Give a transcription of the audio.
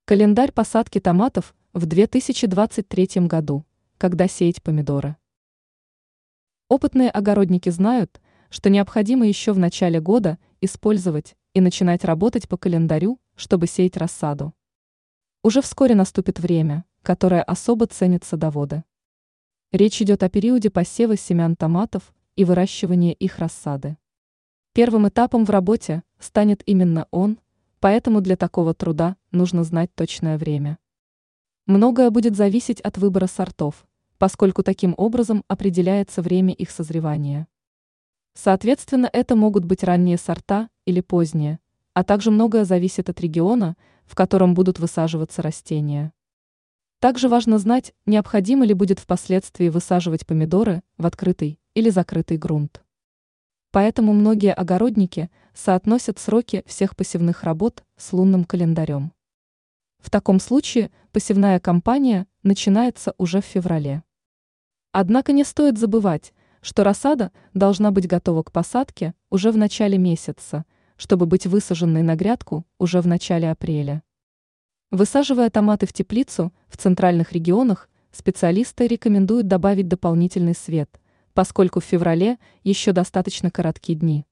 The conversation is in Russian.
Календарь посадки томатов в 2023 году. Когда сеять помидоры? Опытные огородники знают, что необходимо еще в начале года использовать и начинать работать по календарю, чтобы сеять рассаду. Уже вскоре наступит время, которое особо ценят садоводы. Речь идет о периоде посева семян томатов и выращивания их рассады. Первым этапом в работе станет именно он, поэтому для такого труда нужно знать точное время. Многое будет зависеть от выбора сортов, поскольку таким образом определяется время их созревания. Соответственно, это могут быть ранние сорта или поздние, а также многое зависит от региона, в котором будут высаживаться растения. Также важно знать, необходимо ли будет впоследствии высаживать помидоры в открытый или закрытый грунт. Поэтому многие огородники соотносят сроки всех посевных работ с лунным календарем. В таком случае посевная кампания начинается уже в феврале. Однако не стоит забывать, что рассада должна быть готова к посадке уже в начале месяца, чтобы быть высаженной на грядку уже в начале апреля. Высаживая томаты в теплицу в центральных регионах, специалисты рекомендуют добавить дополнительный свет, поскольку в феврале еще достаточно короткие дни.